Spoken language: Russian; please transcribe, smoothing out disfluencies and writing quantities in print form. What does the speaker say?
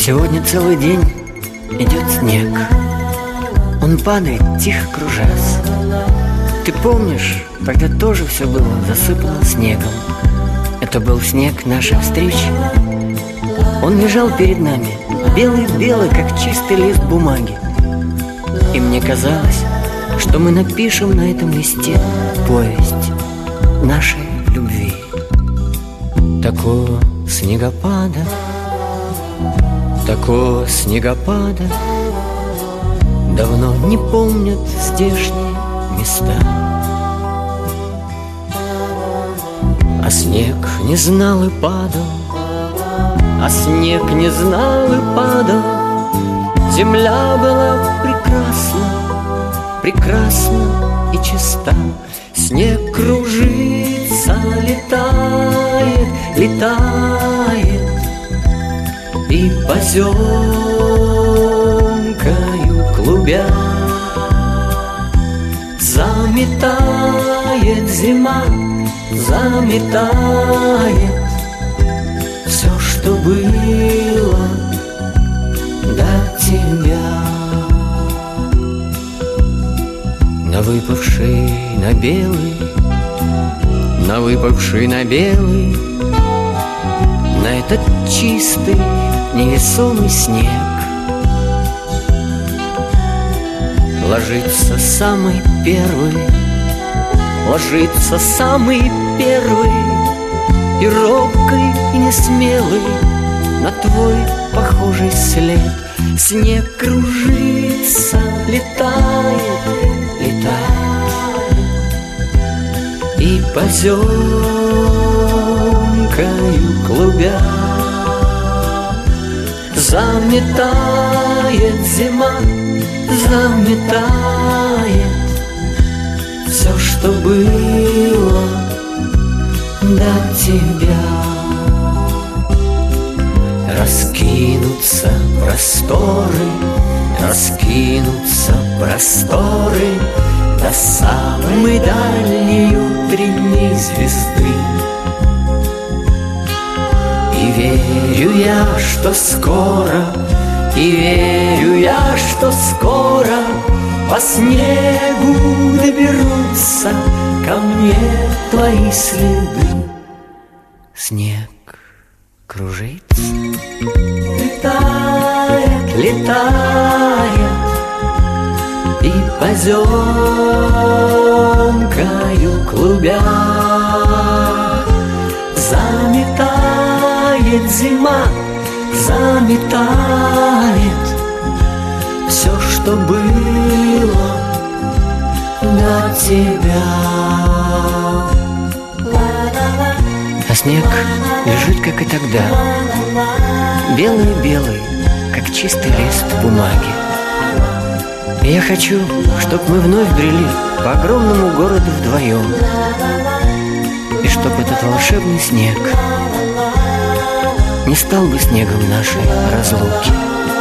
Сегодня целый день идет снег. Он падает, тихо кружась. Ты помнишь, тогда тоже все было засыпано снегом. Это был снег наших встреч. Он лежал перед нами, белый-белый, как чистый лист бумаги. И мне казалось, что мы напишем на этом листе повесть нашей любви. Такого снегопада давно не помнят здешние места. А снег не знал и падал, Земля была прекрасна и чиста. Снег кружится, летает и поземкою клубя заметает зима, заметает все, что было до тебя. На выпавший на белый, на этот чистый невесомый снег ложится самый первый и робкий, и несмелый на твой похожий след. Снег кружится, летает и поземкою клубя заметает зима, заметает все, что было до тебя. Раскинутся просторы до самой дальней утренней звезды. И верю я, что скоро по снегу доберутся ко мне твои следы. Снег кружится, летает и поземкою клубя заметает зима, заметает все, что было до тебя. А снег лежит, как и тогда, белый-белый, как чистый лист бумаги. И я хочу, чтоб мы вновь брели по огромному городу вдвоем, и чтоб этот волшебный снег не стал бы снегом нашей разлуки.